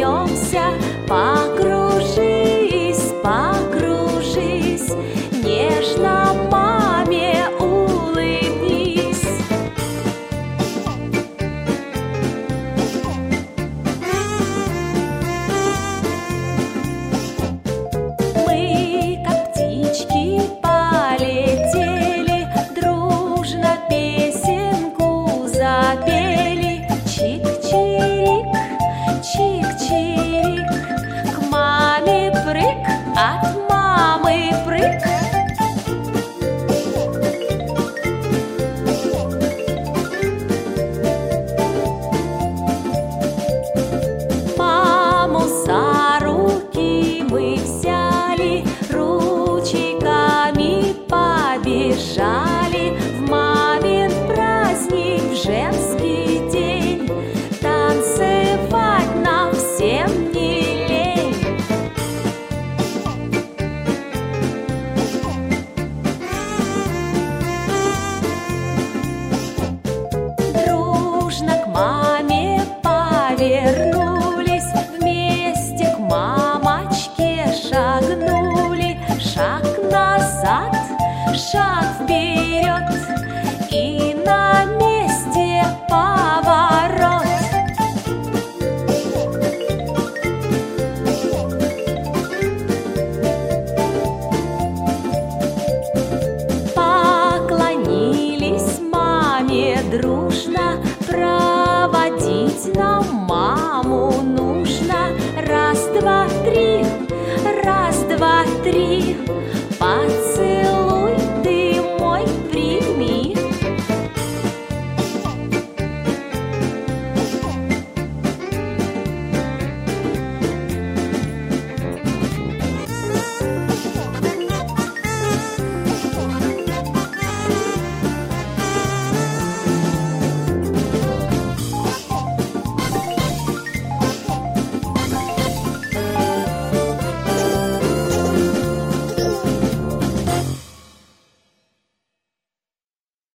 смеемся. Покружись, покружись, нежно маме улыбнись. Мы, как птички, полетели, дружно песенку запели. Чик-чирик, чик-чирик, к маме прыг, от мамы прыг. Маму за руки мы взяли, ручейками побежали в мамин праздник, в женский день. Танцевать нам всем не лень. Дружно к маме повернулись, вместе к мамочке шагнули. Шаг назад, шаг вперед, и на месте поворот. Поклонились маме дружно, проводить нам маму нужно. Раз, два, три, раз, два, три, поцелуй.